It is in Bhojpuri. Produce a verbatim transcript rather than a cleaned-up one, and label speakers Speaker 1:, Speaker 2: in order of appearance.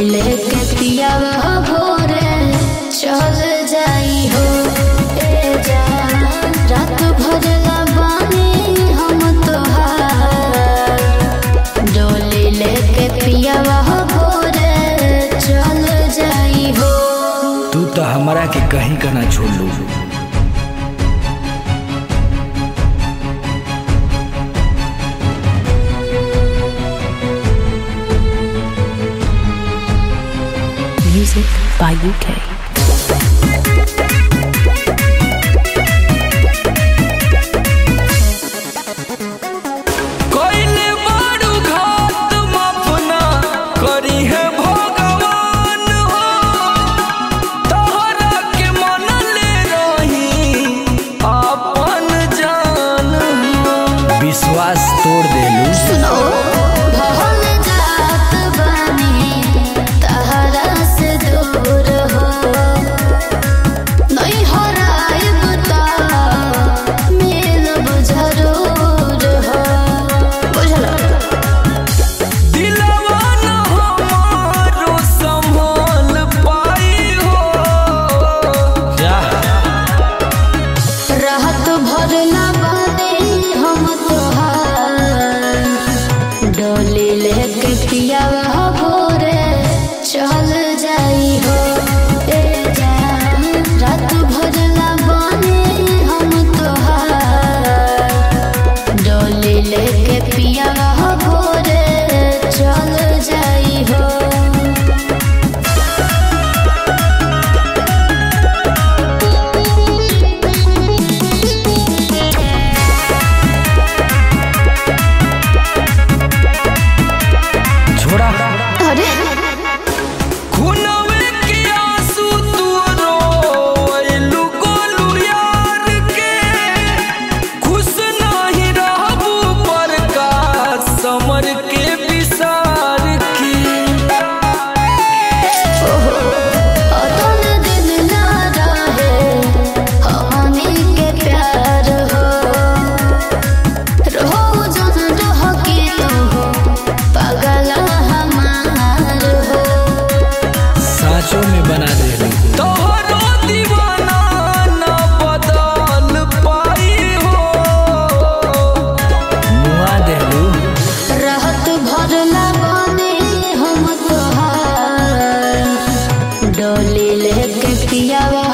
Speaker 1: लेके पियावा भोरे चल जाई हो ए जान रात भर बानी हम तोहार डोली लेके पियावा भोरे चल जाई हो।
Speaker 2: तू तो हमरा के कहीं का ना छोड़ लू।
Speaker 3: Music by U K.
Speaker 2: विश्वास तोड़ देलू।
Speaker 1: सुनो भहल जात बानी तहरा से दूर हो नहीं हराइब ता मिलब जरूर हो बुझल।
Speaker 4: दिलवा न हमारो संभाल पाई हो
Speaker 2: जा
Speaker 1: राहत भर ना हम तोहार डोली लेके पियावा भोरे चल जाई हो ए जान रात भर बानी हम तोहार डोली लेके पियावा भोरे चल जाई हो। अरे
Speaker 4: खुनवे के आंसू तू रोइलू गोलू यार के खुश नहीं रहबू पर का समर के विसार की
Speaker 1: अतन दिन ना रहे हमनी के प्यार हो रहो जन रह के तू हो पागल हमार हो।
Speaker 2: साँचों में बना देलू।
Speaker 4: तोहरो दीवाना न बदल पाई हो
Speaker 2: मुआ देलू।
Speaker 1: राहत भर बानी हम तोहार डोली लेके पियावा